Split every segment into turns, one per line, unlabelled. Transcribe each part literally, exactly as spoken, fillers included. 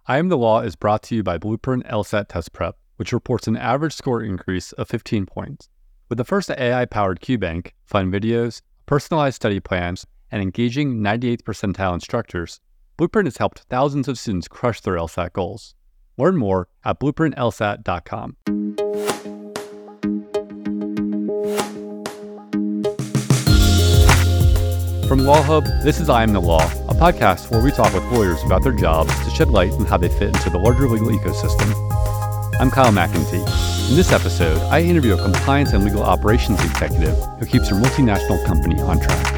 I Am the Law is brought to you by Blueprint LSAT Test Prep, which reports an average score increase of fifteen points. With the first A I-powered QBank, fun videos, personalized study plans, and engaging ninety-eighth percentile instructors, Blueprint has helped thousands of students crush their LSAT goals. Learn more at blueprint L S A T dot com. From Law Hub, this is I Am the Law, a podcast where we talk with lawyers about their jobs to shed light on how they fit into the larger legal ecosystem. I'm Kyle McEntee. In this episode, I interview a compliance and legal operations executive who keeps her multinational company on track.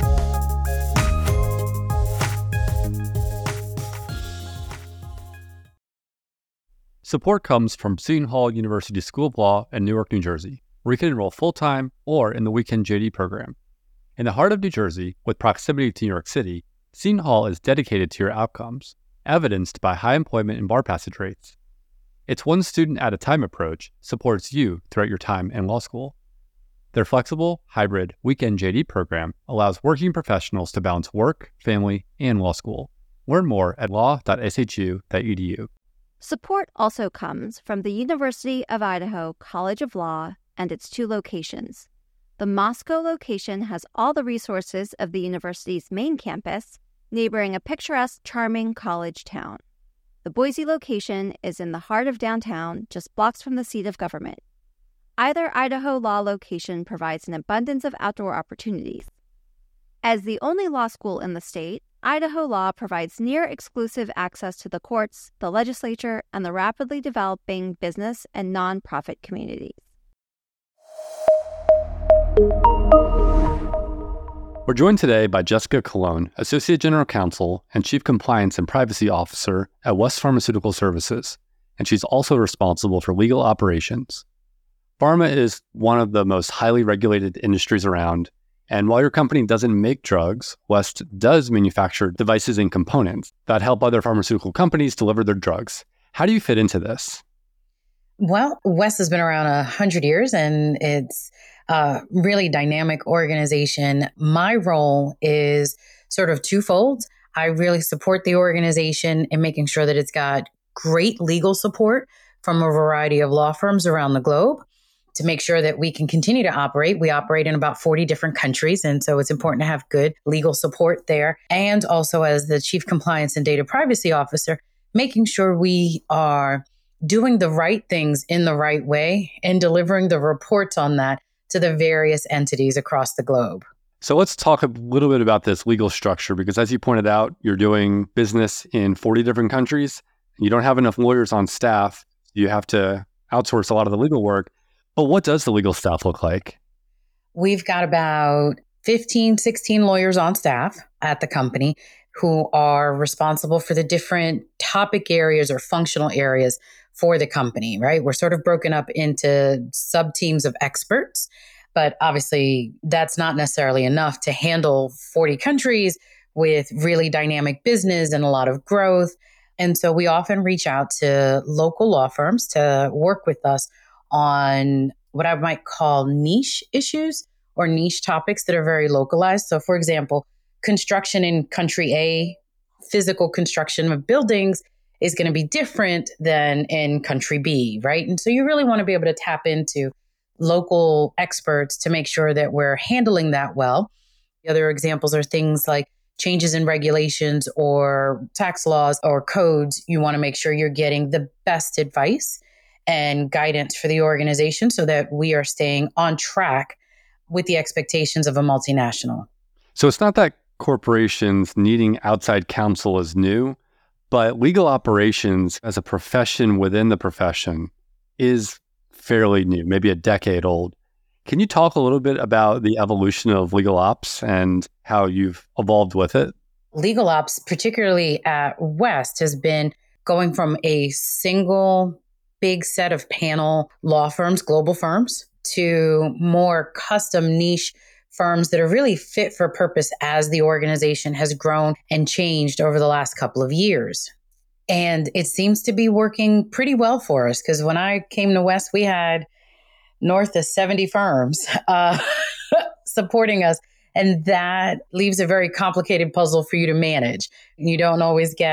Support comes from Seton Hall University School of Law in Newark, New Jersey, where you can enroll full-time or in the weekend J D program. In the heart of New Jersey, with proximity to New York City, Seton Hall is dedicated to your outcomes, evidenced by high employment and bar passage rates. Its one student at a time approach supports you throughout your time in law school. Their flexible, hybrid, weekend J D program allows working professionals to balance work, family, and law school. Learn more at law dot s h u dot e d u.
Support also comes from the University of Idaho College of Law and its two locations. The Moscow location has all the resources of the university's main campus, neighboring a picturesque, charming college town. The Boise location is in the heart of downtown, just blocks from the seat of government. Either Idaho Law location provides an abundance of outdoor opportunities. As the only law school in the state, Idaho Law provides near-exclusive access to the courts, the legislature, and the rapidly developing business and nonprofit communities.
We're joined today by Jessica Colon, Associate General Counsel and Chief Compliance and Privacy Officer at West Pharmaceutical Services, and she's also responsible for legal operations. Pharma is one of the most highly regulated industries around, and while your company doesn't make drugs, West does manufacture devices and components that help other pharmaceutical companies deliver their drugs. How do you fit into this?
Well, West has been around a hundred years, and it's a really dynamic organization. My role is sort of twofold. I really support the organization in making sure that it's got great legal support from a variety of law firms around the globe to make sure that we can continue to operate. We operate in about forty different countries, and so it's important to have good legal support there. And also, as the Chief Compliance and Data Privacy Officer, making sure we are doing the right things in the right way and delivering the reports on that to the various entities across the globe.
So let's talk a little bit about this legal structure, because as you pointed out, you're doing business in forty different countries. You don't have enough lawyers on staff. You have to outsource a lot of the legal work. But what does the legal staff look like?
We've got about fifteen, sixteen lawyers on staff at the company who are responsible for the different topic areas or functional areas for the company, right? We're sort of broken up into sub-teams of experts, but obviously that's not necessarily enough to handle forty countries with really dynamic business and a lot of growth. And so we often reach out to local law firms to work with us on what I might call niche issues or niche topics that are very localized. So for example, construction in country A, physical construction of buildings is going to be different than in country B, right? And so you really want to be able to tap into local experts to make sure that we're handling that well. The other examples are things like changes in regulations or tax laws or codes. You want to make sure you're getting the best advice and guidance for the organization so that we are staying on track with the expectations of a multinational.
So it's not that corporations needing outside counsel is new, but legal operations as a profession within the profession is fairly new, maybe a decade old. Can you talk a little bit about the evolution of legal ops and how you've evolved with it?
Legal ops, particularly at West, has been going from a single big set of panel law firms, global firms, to more custom niche firms that are really fit for purpose as the organization has grown and changed over the last couple of years. And it seems to be working pretty well for us, because when I came to West, we had north of seventy firms uh, supporting us. And that leaves a very complicated puzzle for you to manage. You don't always get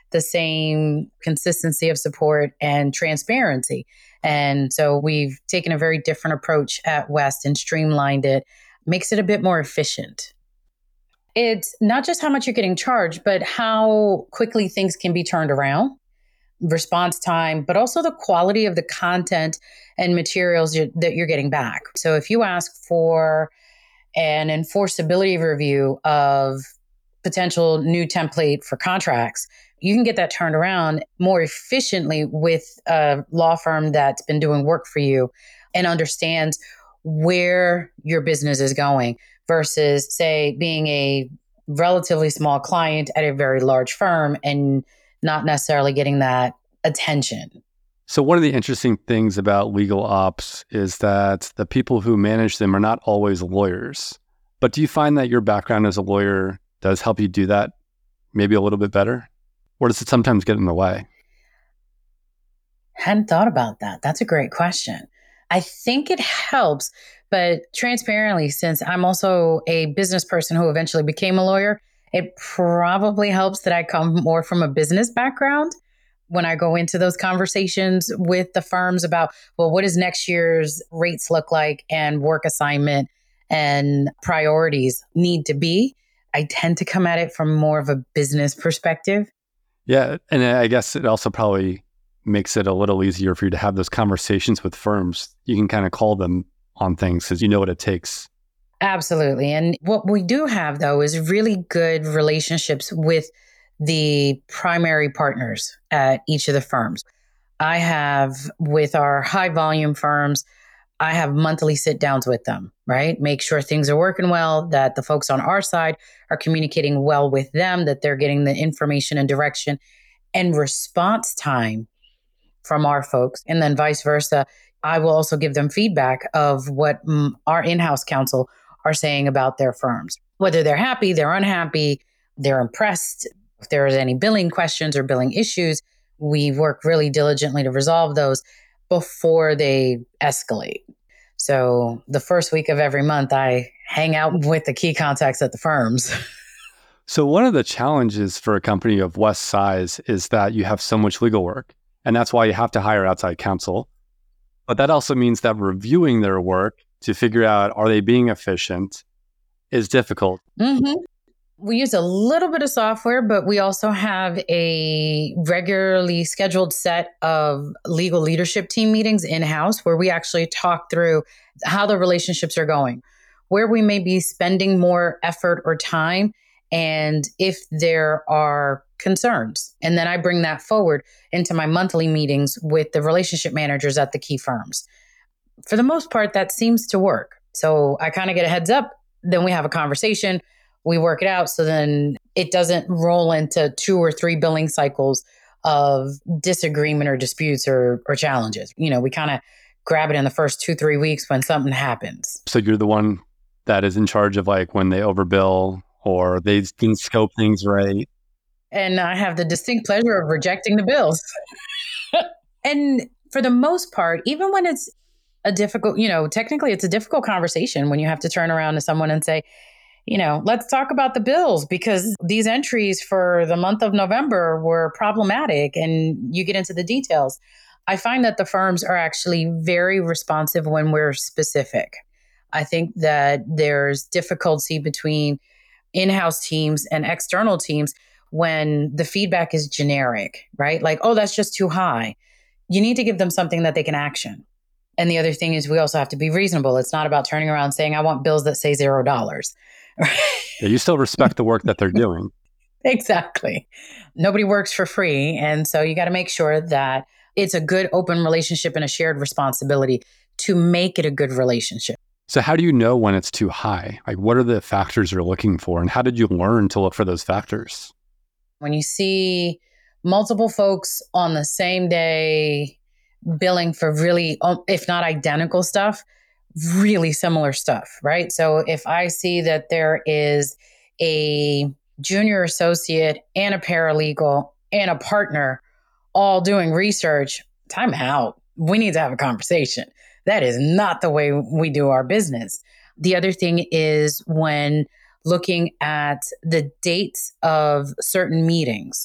the same consistency of support and transparency. And so we've taken a very different approach at West and streamlined it, makes it a bit more efficient. It's not just how much you're getting charged, but how quickly things can be turned around, response time, but also the quality of the content and materials you, that you're getting back. So if you ask for an enforceability review of potential new template for contracts, you can get that turned around more efficiently with a law firm that's been doing work for you and understands where your business is going versus, say, being a relatively small client at a very large firm and not necessarily getting that attention.
So one of the interesting things about legal ops is that the people who manage them are not always lawyers. But do you find that your background as a lawyer does help you do that maybe a little bit better? Or does it sometimes get in the way?
Hadn't thought about that. That's a great question. I think it helps, but transparently, since I'm also a business person who eventually became a lawyer, it probably helps that I come more from a business background when I go into those conversations with the firms about, well, what does next year's rates look like and work assignment and priorities need to be? I tend to come at it from more of a business perspective.
Yeah. And I guess it also probably makes it a little easier for you to have those conversations with firms. You can kind of call them on things because you know what it takes.
Absolutely. And what we do have, though, is really good relationships with the primary partners at each of the firms. I have, with our high volume firms, I have monthly sit downs with them, right? Make sure things are working well, that the folks on our side are communicating well with them, that they're getting the information and direction and response time from our folks. And then vice versa. I will also give them feedback of what mm, our in-house counsel are saying about their firms, whether they're happy, they're unhappy, they're impressed. If there is any billing questions or billing issues, we work really diligently to resolve those before they escalate. So the first week of every month, I hang out with the key contacts at the firms.
So one of the challenges for a company of West's size is that you have so much legal work, and that's why you have to hire outside counsel. But that also means that reviewing their work to figure out, are they being efficient, is difficult.
Mm-hmm. We use a little bit of software, but we also have a regularly scheduled set of legal leadership team meetings in-house where we actually talk through how the relationships are going, where we may be spending more effort or time, and if there are concerns. And then I bring that forward into my monthly meetings with the relationship managers at the key firms. For the most part, that seems to work. So I kind of get a heads up, then we have a conversation. We work it out so then it doesn't roll into two or three billing cycles of disagreement or disputes or, or challenges. You know, we kind of grab it in the first two, three weeks when something happens.
So you're the one that is in charge of like when they overbill or they didn't scope things right.
And I have the distinct pleasure of rejecting the bills. And for the most part, even when it's a difficult, you know, technically it's a difficult conversation when you have to turn around to someone and say, you know, let's talk about the bills because these entries for the month of November were problematic and you get into the details. I find that the firms are actually very responsive when we're specific. I think that there's difficulty between in-house teams and external teams when the feedback is generic, right? Like, oh, that's just too high. You need to give them something that they can action. And the other thing is we also have to be reasonable. It's not about turning around saying, I want bills that say zero dollars.
Yeah, you still respect the work that they're doing.
Exactly. Nobody works for free. And so you got to make sure that it's a good open relationship and a shared responsibility to make it a good relationship.
So how do you know when it's too high? Like, what are the factors you're looking for? And how did you learn to look for those factors?
When you see multiple folks on the same day billing for really, if not identical stuff, really similar stuff, right? So if I see that there is a junior associate and a paralegal and a partner all doing research, time out. We need to have a conversation. That is not the way we do our business. The other thing is when looking at the dates of certain meetings,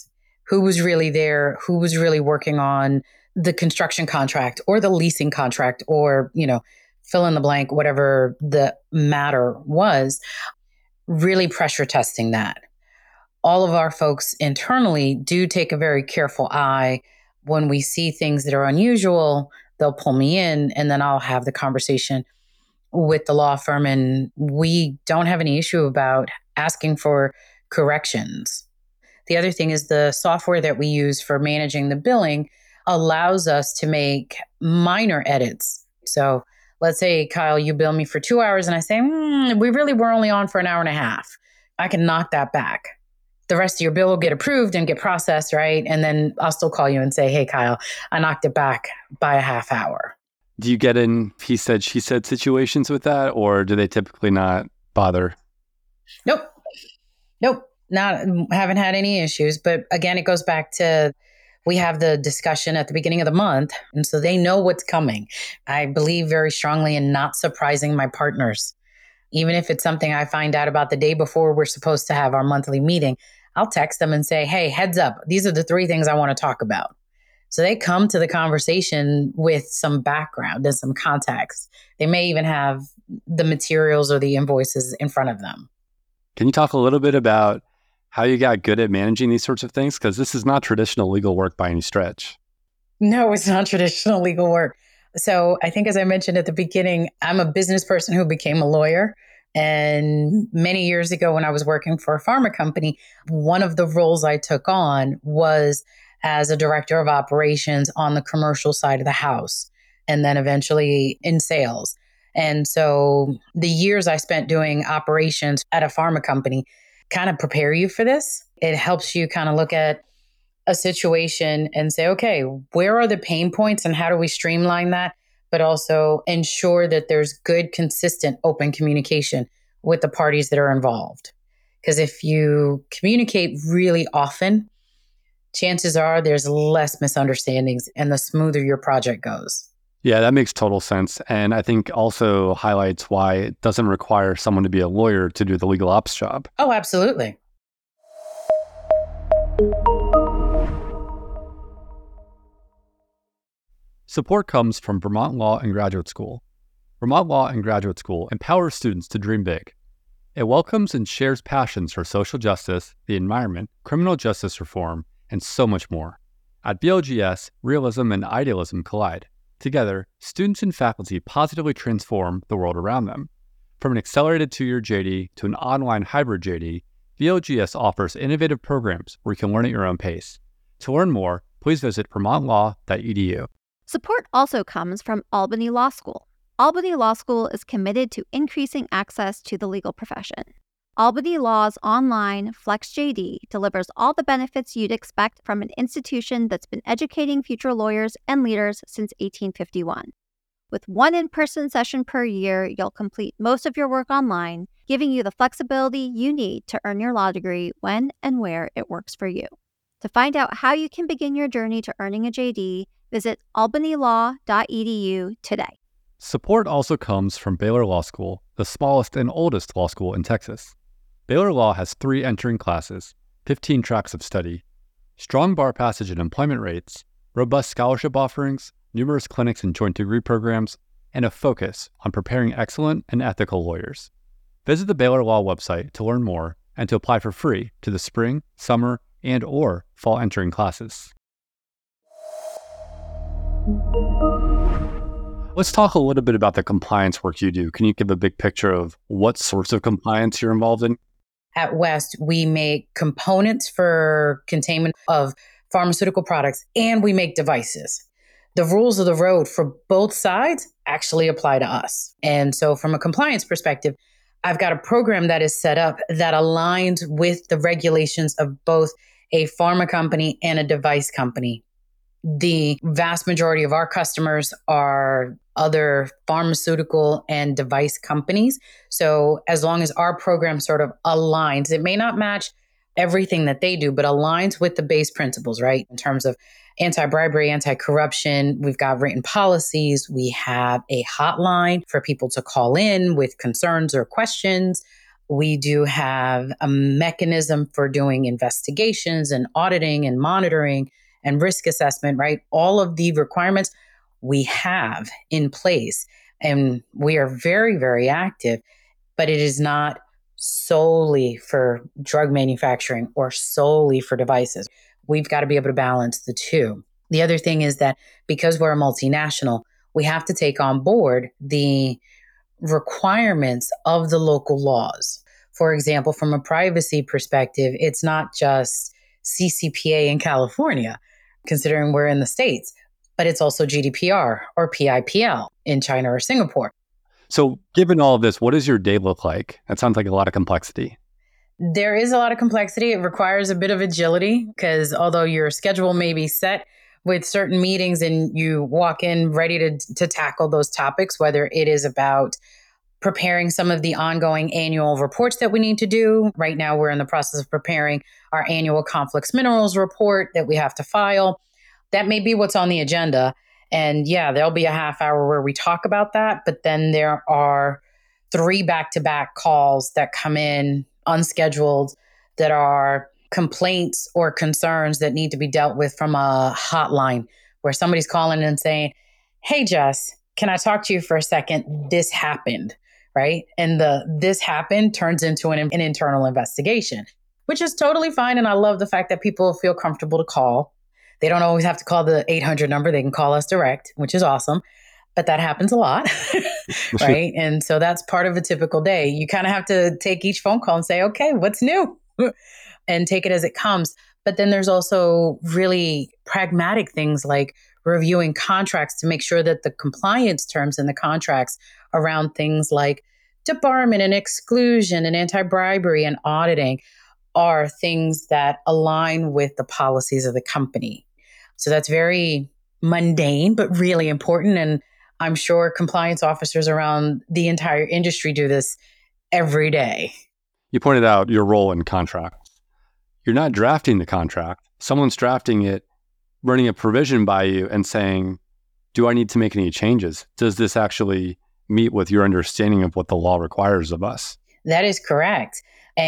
who was really there, who was really working on the construction contract or the leasing contract or, you know, fill in the blank, whatever the matter was, really pressure testing that. All of our folks internally do take a very careful eye. When we see things that are unusual, they'll pull me in and then I'll have the conversation with the law firm. And we don't have any issue about asking for corrections. The other thing is the software that we use for managing the billing allows us to make minor edits. So let's say, Kyle, you bill me for two hours and I say, mm, we really were only on for an hour and a half. I can knock that back. The rest of your bill will get approved and get processed, right? And then I'll still call you and say, hey, Kyle, I knocked it back by a half hour.
Do you get in he said, she said situations with that, or do they typically not bother?
Nope. Nope. Not, haven't had any issues. But again, it goes back to, we have the discussion at the beginning of the month. And so they know what's coming. I believe very strongly in not surprising my partners. Even if it's something I find out about the day before we're supposed to have our monthly meeting, I'll text them and say, hey, heads up, these are the three things I want to talk about. So they come to the conversation with some background and some context. They may even have the materials or the invoices in front of them.
Can you talk a little bit about how you got good at managing these sorts of things? Because this is not traditional legal work by any stretch.
No, it's not traditional legal work. So I think, as I mentioned at the beginning, I'm a business person who became a lawyer. And many years ago, when I was working for a pharma company, one of the roles I took on was as a director of operations on the commercial side of the house, and then eventually in sales. And so the years I spent doing operations at a pharma company kind of prepare you for this. It helps you kind of look at a situation and say, okay, where are the pain points and how do we streamline that? But also ensure that there's good, consistent, open communication with the parties that are involved. Because if you communicate really often, chances are there's less misunderstandings and the smoother your project goes.
Yeah, that makes total sense. And I think also highlights why it doesn't require someone to be a lawyer to do the legal ops job.
Oh, absolutely.
Support comes from Vermont Law and Graduate School. Vermont Law and Graduate School empowers students to dream big. It welcomes and shares passions for social justice, the environment, criminal justice reform, and so much more. At V L G S, realism and idealism collide. Together, students and faculty positively transform the world around them. From an accelerated two-year J D to an online hybrid J D, V L G S offers innovative programs where you can learn at your own pace. To learn more, please visit vermont law dot e d u.
Support also comes from Albany Law School. Albany Law School is committed to increasing access to the legal profession. Albany Law's online FlexJD delivers all the benefits you'd expect from an institution that's been educating future lawyers and leaders since eighteen fifty-one. With one in-person session per year, you'll complete most of your work online, giving you the flexibility you need to earn your law degree when and where it works for you. To find out how you can begin your journey to earning a J D, visit albany law dot e d u today.
Support also comes from Baylor Law School, the smallest and oldest law school in Texas. Baylor Law has three entering classes, fifteen tracks of study, strong bar passage and employment rates, robust scholarship offerings, numerous clinics and joint degree programs, and a focus on preparing excellent and ethical lawyers. Visit the Baylor Law website to learn more and to apply for free to the spring, summer, and or fall entering classes. Let's talk a little bit about the compliance work you do. Can you give a big picture of what sorts of compliance you're involved in?
At West, we make components for containment of pharmaceutical products, and we make devices. The rules of the road for both sides actually apply to us. And so from a compliance perspective, I've got a program that is set up that aligns with the regulations of both a pharma company and a device company. The vast majority of our customers are other pharmaceutical and device companies. So as long as our program sort of aligns, it may not match everything that they do, but aligns with the base principles, right? In terms of anti-bribery, anti-corruption, we've got written policies. We have a hotline for people to call in with concerns or questions. We do have a mechanism for doing investigations and auditing and monitoring and risk assessment, right? All of the requirements we have in place, and we are very, very active, but it is not solely for drug manufacturing or solely for devices. We've got to be able to balance the two. The other thing is that because we're a multinational, we have to take on board the requirements of the local laws. For example, from a privacy perspective, it's not just C C P A in California, considering we're in the States, but it's also G D P R or P I P L in China or Singapore.
So given all of this, what does your day look like? That sounds like a lot of complexity.
There is a lot of complexity. It requires a bit of agility because although your schedule may be set with certain meetings and you walk in ready to, to tackle those topics, whether it is about preparing some of the ongoing annual reports that we need to do. Right now, we're in the process of preparing our annual conflicts minerals report that we have to file. That may be what's on the agenda. And yeah, there'll be a half hour where we talk about that. But then there are three back-to-back calls that come in unscheduled that are complaints or concerns that need to be dealt with from a hotline where somebody's calling and saying, hey, Jess, can I talk to you for a second? This happened, right? And the this happened turns into an, an internal investigation, which is totally fine. And I love the fact that people feel comfortable to call. They don't always have to call the eight hundred number. They can call us direct, which is awesome. But that happens a lot, right? And so that's part of a typical day. You kind of have to take each phone call and say, okay, what's new? And take it as it comes. But then there's also really pragmatic things like reviewing contracts to make sure that the compliance terms in the contracts around things like debarment and exclusion and anti-bribery and auditing are things that align with the policies of the company. So that's very mundane, but really important. And I'm sure compliance officers around the entire industry do this every day.
You pointed out your role in contracts. You're not drafting the contract. Someone's drafting it, running a provision by you and saying, do I need to make any changes? Does this actually meet with your understanding of what the law requires of us?
That is correct.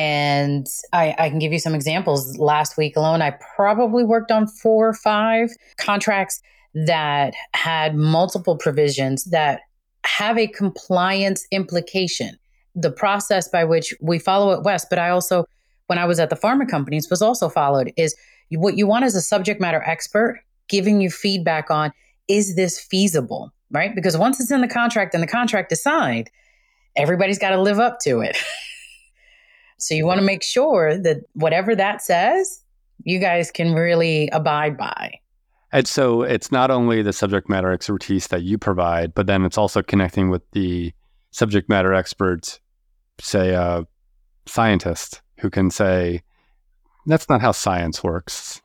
And I, I can give you some examples. Last week alone, I probably worked on four or five contracts that had multiple provisions that have a compliance implication. The process by which we follow at West, but I also, when I was at the pharma companies, was also followed, is what you want is a subject matter expert giving you feedback on, is this feasible, right? Because once it's in the contract and the contract is signed, everybody's got to live up to it. So you want to make sure that whatever that says, you guys can really abide by.
And so it's not only the subject matter expertise that you provide, but then it's also connecting with the subject matter experts, say a scientist who can say, that's not how science works.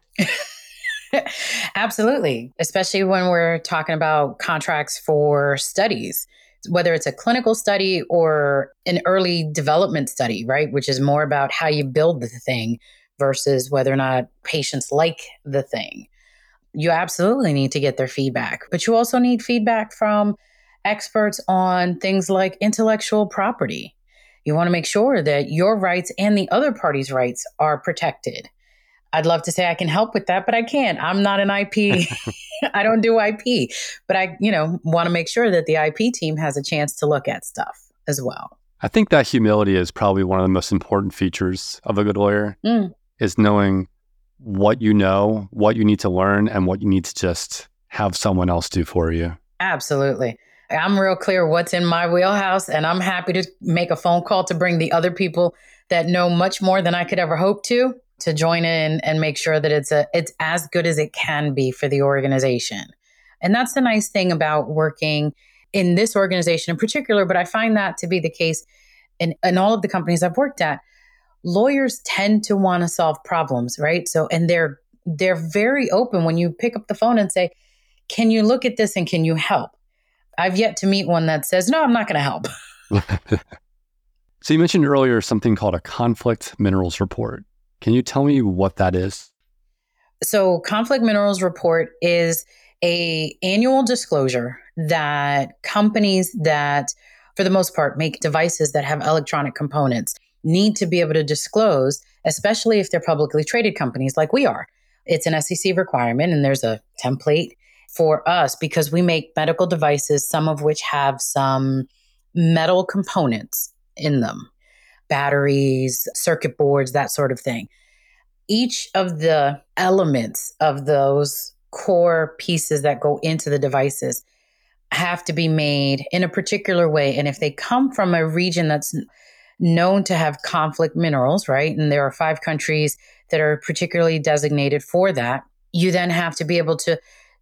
Absolutely. Especially when we're talking about contracts for studies, whether it's a clinical study or an early development study, right? Which is more about how you build the thing versus whether or not patients like the thing. You absolutely need to get their feedback, but you also need feedback from experts on things like intellectual property. You want to make sure that your rights and the other party's rights are protected. I'd love to say I can help with that, but I can't. I'm not an I P. I don't do I P, but I, you know, want to make sure that the I P team has a chance to look at stuff as well.
I think that humility is probably one of the most important features of a good lawyer, mm. is knowing what you know, what you need to learn, and what you need to just have someone else do for you.
Absolutely. I'm real clear what's in my wheelhouse, and I'm happy to make a phone call to bring the other people that know much more than I could ever hope to, to join in and make sure that it's a it's as good as it can be for the organization. And that's the nice thing about working in this organization in particular, but I find that to be the case in, in all of the companies I've worked at. Lawyers tend to want to solve problems, right? So, and they're they're very open when you pick up the phone and say, can you look at this and can you help? I've yet to meet one that says, no, I'm not going to help.
So you mentioned earlier something called a conflict minerals report. Can you tell me what that is?
So conflict minerals report is a annual disclosure that companies that, for the most part, make devices that have electronic components need to be able to disclose, especially if they're publicly traded companies like we are. It's an S E C requirement, and there's a template for us because we make medical devices, some of which have some metal components in them, batteries, circuit boards, that sort of thing. Each of the elements of those core pieces that go into the devices have to be made in a particular way. And if they come from a region that's known to have conflict minerals, right? And there are five countries that are particularly designated for that, you then have to be able to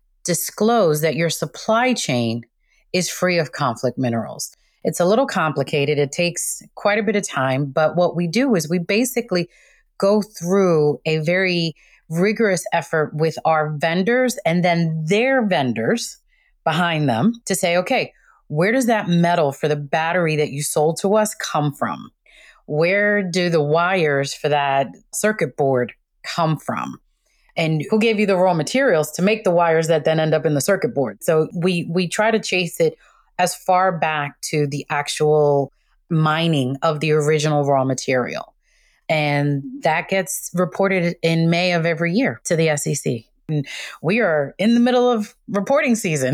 disclose that your supply chain is free of conflict minerals. It's a little complicated. It takes quite a bit of time. But what we do is we basically go through a very rigorous effort with our vendors and then their vendors behind them to say, okay, where does that metal for the battery that you sold to us come from? Where do the wires for that circuit board come from? And who gave you the raw materials to make the wires that then end up in the circuit board? So we we try to chase it as far back to the actual mining of the original raw material. And that gets reported in May of every year to the S E C. And we are in the middle of reporting season.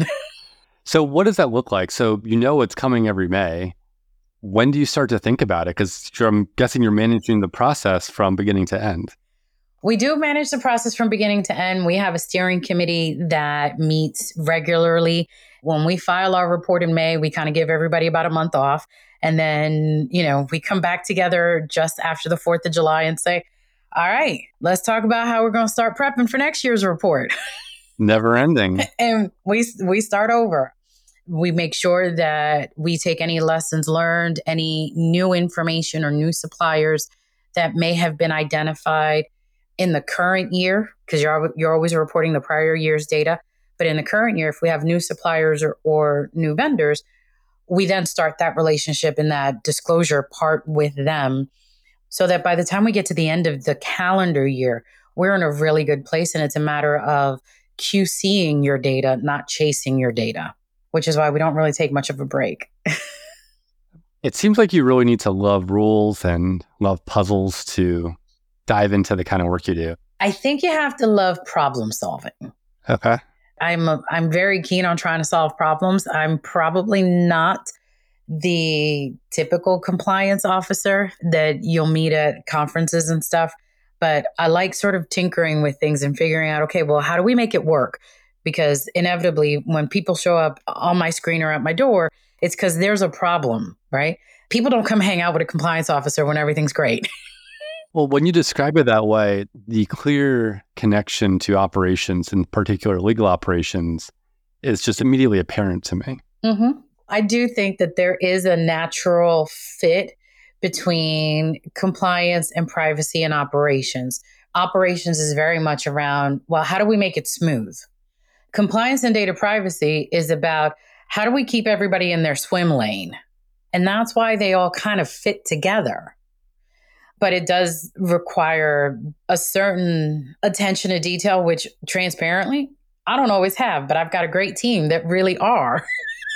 So what does that look like? So you know it's coming every May. When do you start to think about it? Because I'm guessing you're managing the process from beginning to end.
We do manage the process from beginning to end. We have a steering committee that meets regularly. When we file our report in May, we kind of give everybody about a month off. And then, you know, we come back together just after the fourth of July and say, all right, let's talk about how we're going to start prepping for next year's report.
Never ending.
And we we start over. We make sure that we take any lessons learned, any new information or new suppliers that may have been identified in the current year, because you're, you're always reporting the prior year's data. But in the current year, if we have new suppliers or, or new vendors, we then start that relationship and that disclosure part with them so that by the time we get to the end of the calendar year, we're in a really good place. And it's a matter of QCing your data, not chasing your data, which is why we don't really take much of a break.
It seems like you really need to love rules and love puzzles to dive into the kind of work you do.
I think you have to love problem solving.
Okay.
I'm a, I'm very keen on trying to solve problems. I'm probably not the typical compliance officer that you'll meet at conferences and stuff, but I like sort of tinkering with things and figuring out, okay, well, how do we make it work? Because inevitably, when people show up on my screen or at my door, it's because there's a problem, right? People don't come hang out with a compliance officer when everything's great.
Well, when you describe it that way, the clear connection to operations, in particular legal operations, is just immediately apparent to me.
Mm-hmm. I do think that there is a natural fit between compliance and privacy and operations. Operations is very much around, well, how do we make it smooth? Compliance and data privacy is about how do we keep everybody in their swim lane? And that's why they all kind of fit together. But it does require a certain attention to detail, which transparently, I don't always have, but I've got a great team that really are.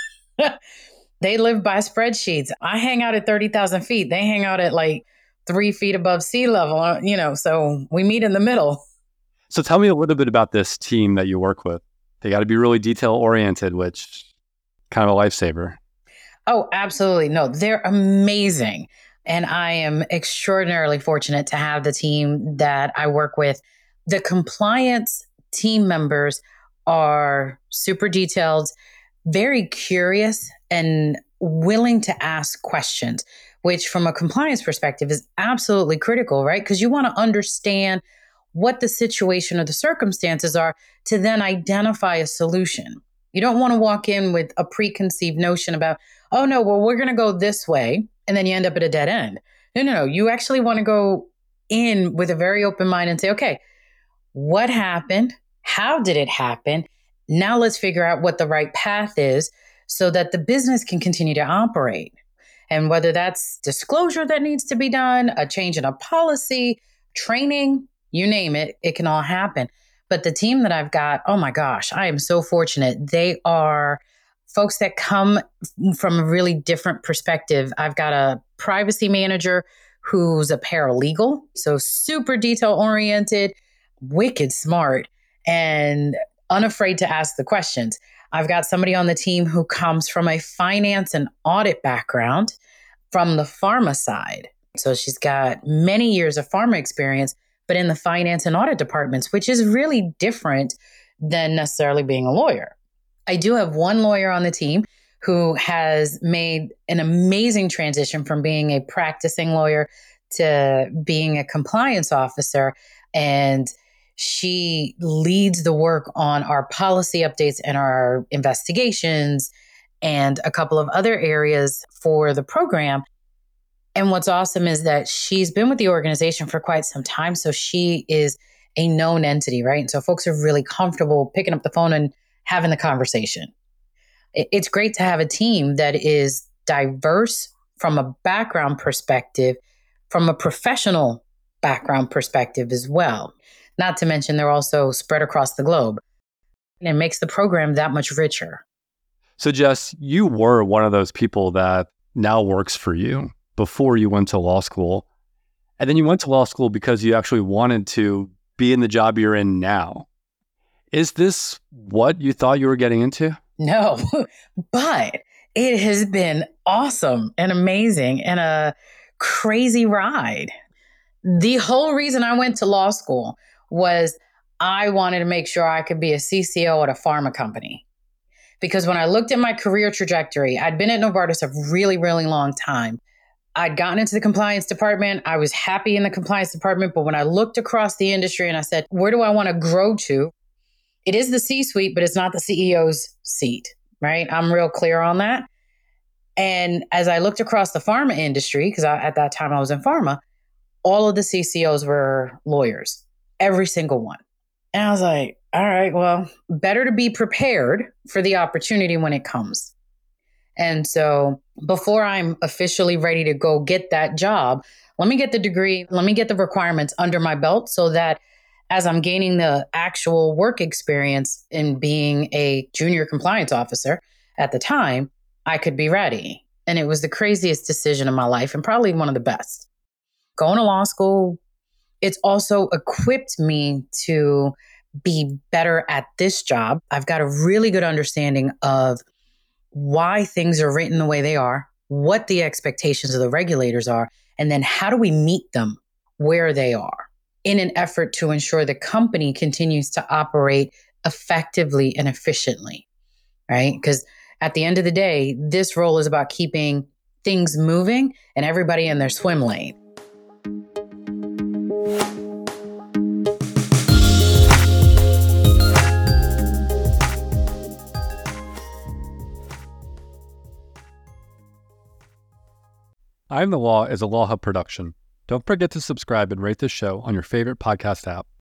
They live by spreadsheets. I hang out at thirty thousand feet. They hang out at like three feet above sea level, you know, so we meet in the middle.
So tell me a little bit about this team that you work with. They got to be really detail oriented, which kind of a lifesaver.
Oh, absolutely. No, they're amazing. And I am extraordinarily fortunate to have the team that I work with. The compliance team members are super detailed, very curious, and willing to ask questions, which from a compliance perspective is absolutely critical, right? Because you want to understand what the situation or the circumstances are to then identify a solution. You don't want to walk in with a preconceived notion about, oh, no, well, we're going to go this way. And then you end up at a dead end. No, no, no. You actually want to go in with a very open mind and say, okay, what happened? How did it happen? Now let's figure out what the right path is so that the business can continue to operate. And whether that's disclosure that needs to be done, a change in a policy, training, you name it, it can all happen. But the team that I've got, oh my gosh, I am so fortunate. They are folks that come from a really different perspective. I've got a privacy manager who's a paralegal. So super detail oriented, wicked smart, and unafraid to ask the questions. I've got somebody on the team who comes from a finance and audit background from the pharma side. So she's got many years of pharma experience, but in the finance and audit departments, which is really different than necessarily being a lawyer. I do have one lawyer on the team who has made an amazing transition from being a practicing lawyer to being a compliance officer. And she leads the work on our policy updates and our investigations and a couple of other areas for the program. And what's awesome is that she's been with the organization for quite some time. So she is a known entity, right? And so folks are really comfortable picking up the phone and having the conversation. It's great to have a team that is diverse from a background perspective, from a professional background perspective as well. Not to mention they're also spread across the globe. And it makes the program that much richer.
So Jess, you were one of those people that now works for you before you went to law school. And then you went to law school because you actually wanted to be in the job you're in now. Is this what you thought you were getting into?
No, but it has been awesome and amazing and a crazy ride. The whole reason I went to law school was I wanted to make sure I could be a C C O at a pharma company. Because when I looked at my career trajectory, I'd been at Novartis a really, really long time. I'd gotten into the compliance department. I was happy in the compliance department. But when I looked across the industry and I said, where do I want to grow to? It is the C-suite, but it's not the C E O's seat, right? I'm real clear on that. And as I looked across the pharma industry, because at that time I was in pharma, all of the C C Os were lawyers, every single one. And I was like, all right, well, better to be prepared for the opportunity when it comes. And so before I'm officially ready to go get that job, let me get the degree, let me get the requirements under my belt so that as I'm gaining the actual work experience in being a junior compliance officer at the time, I could be ready. And it was the craziest decision of my life and probably one of the best. Going to law school, it's also equipped me to be better at this job. I've got a really good understanding of why things are written the way they are, what the expectations of the regulators are, and then how do we meet them where they are in an effort to ensure the company continues to operate effectively and efficiently, right? Because at the end of the day, this role is about keeping things moving and everybody in their swim lane.
I'm the Law is a Law Hub production. Don't forget to subscribe and rate this show on your favorite podcast app.